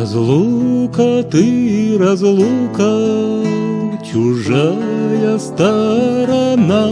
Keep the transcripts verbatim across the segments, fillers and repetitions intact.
Разлука ты, разлука, чужая сторона,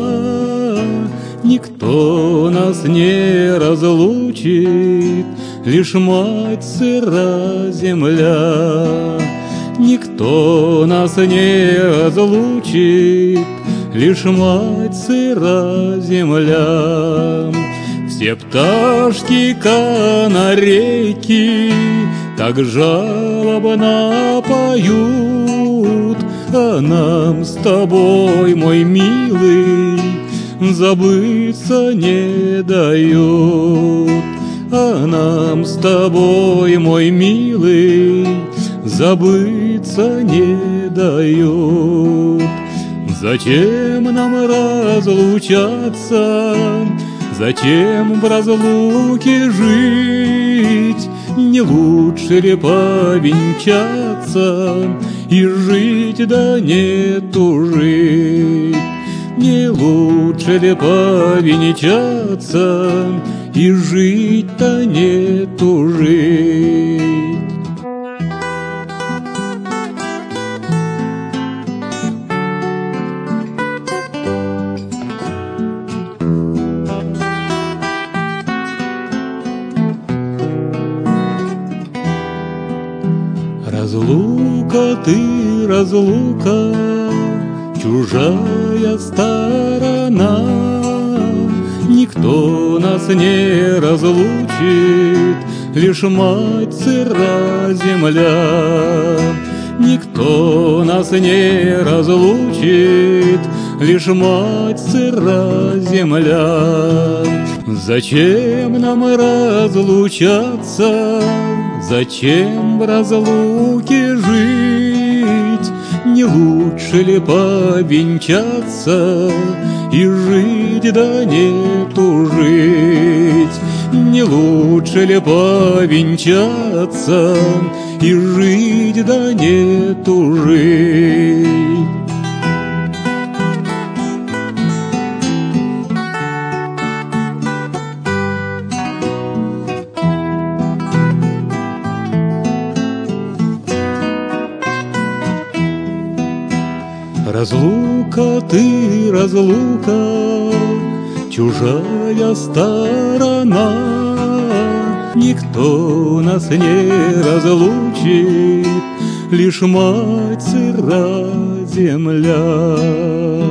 никто нас не разлучит, лишь мать сыра земля. Никто нас не разлучит, лишь мать сыра земля. Все пташки канарейки так жалобно поют, а нам с тобой, мой милый, забыться не дают. А нам с тобой, мой милый, забыться не дают. Зачем нам разлучаться? Зачем в разлуке жить? Не лучше ли повенчаться и жить, да не тужить? Не лучше ли повенчаться и жить-то не тужить? Разлука ты, разлука, чужая сторона, никто нас не разлучит, лишь мать сыра земля. Никто нас не разлучит, лишь мать сыра земля. Зачем нам разлучаться? Зачем в разлуке жить? Не лучше ли повенчаться и жить, да не тужить? Не лучше ли повенчаться и жить, да не тужить? Разлука ты, разлука, чужая сторона, никто нас не разлучит, лишь мать сыра земля.